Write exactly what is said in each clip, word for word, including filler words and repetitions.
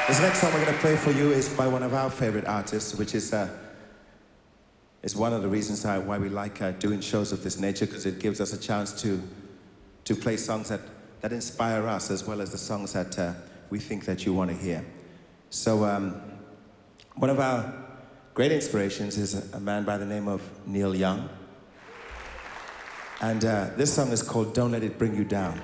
This next song we're going to play for you is by one of our favorite artists, which is uh, is one of the reasons uh, why we like uh, doing shows of this nature, because it gives us a chance to to play songs that, that inspire us, as well as the songs that uh, we think that you want to hear. So um, one of our great inspirations is a, a man by the name of Neil Young. And uh, this song is called Don't Let It Bring You Down.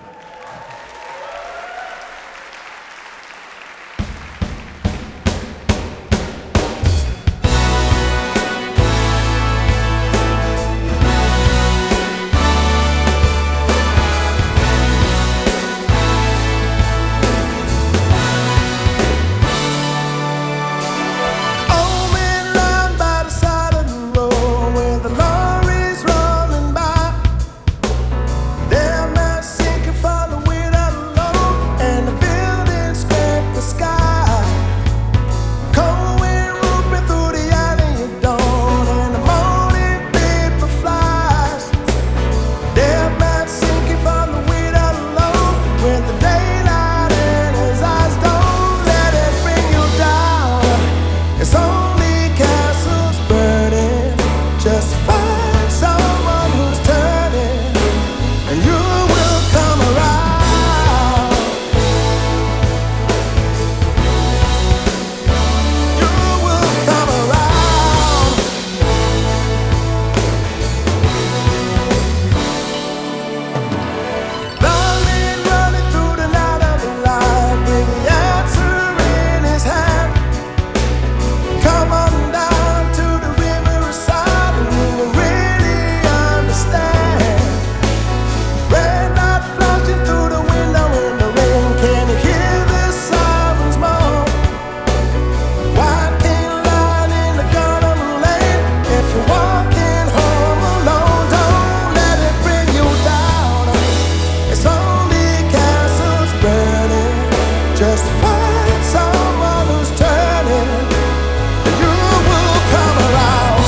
Just find someone who's turning, and you will come around.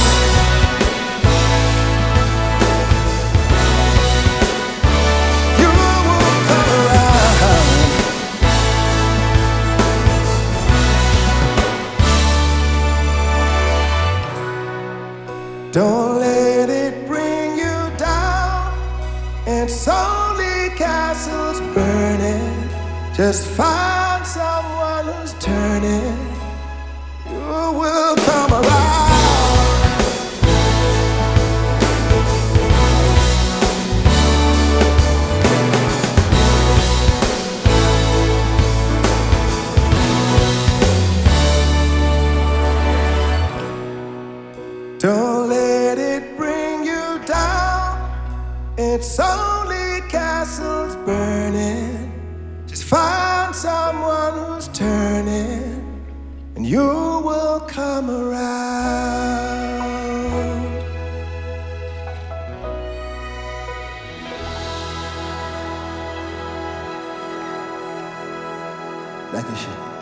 You will come around. Don't let it bring you down. It's only castles burning. Just find someone who's turning. You will come around. Don't let it bring you down. It's only castles burning. Just find someone who's turning, and you will come around. Dankeschön.